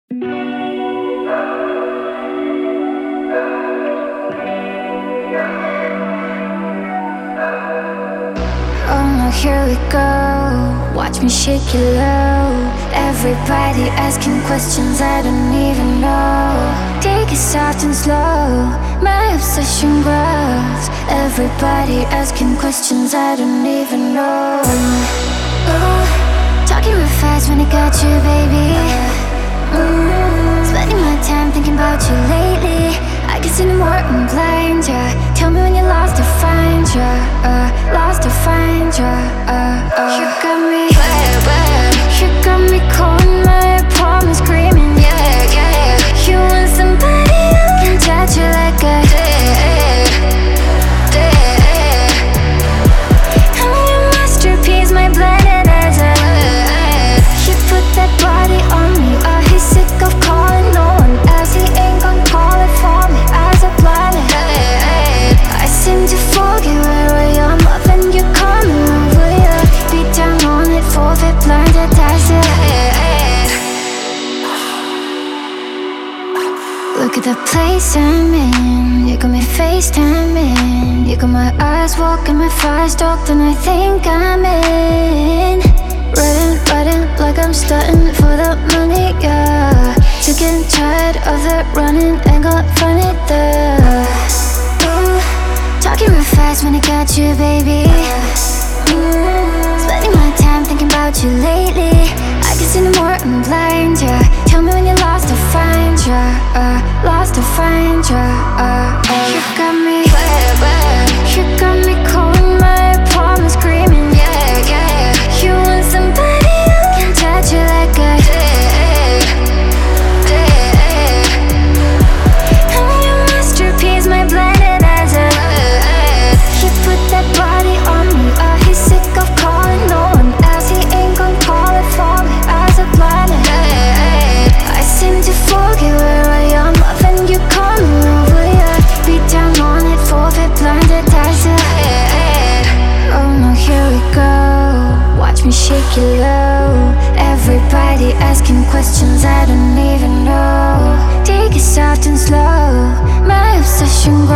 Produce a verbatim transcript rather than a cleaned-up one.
Oh no, here we go. Watch me shake it low. Everybody asking questions I don't even know. Take it soft and slow. My obsession grows. Everybody asking questions I don't even know. Ooh, talking real fast when I got you, baby. Mm, spending my time thinking about you lately. I can see no more, I'm blind, yeah. Tell me when you're lost to find ya, uh, lost to find ya, uh, uh. You got me, you got me calling my apartment screaming, yeah, yeah. You want somebody who can touch you like a I'm your masterpiece, my blended as a You put that body on me, oh, he's sick of calling no one else. He ain't gon' call it for me as a planet. I seem to forget where I am, up and you're coming over, yeah. Beat down on it, forfeit, blinded, that's it. Look at the place I'm in. You got me FaceTiming. You got my eyes walking, my fire stalked, and I think I'm in. Riding, riding like I'm starting for the money, yeah. Sick and tired of the running, ain't got funny there. Ooh, talking real fast when I got you, baby. Mm, spending my time thinking about you lately. I can see no more, I'm blind, yeah. Tell me when you're lost to find ya, uh, lost to find ya, uh, uh. You got me, you got me calling my apartment screaming, yeah, yeah. You want somebody who can touch you like a I'm your masterpiece, my blended as a You put that body on me, oh, he's sick of calling no one else. He ain't gon' call it for me as a planet. I seem to forget where I am, up and you're coming over, yeah. Beat down on it, forfeit, blinded, that's it. Oh no, here we go. Watch me shake it low. Everybody asking questions I don't even know. Take it soft and slow. My obsession grows.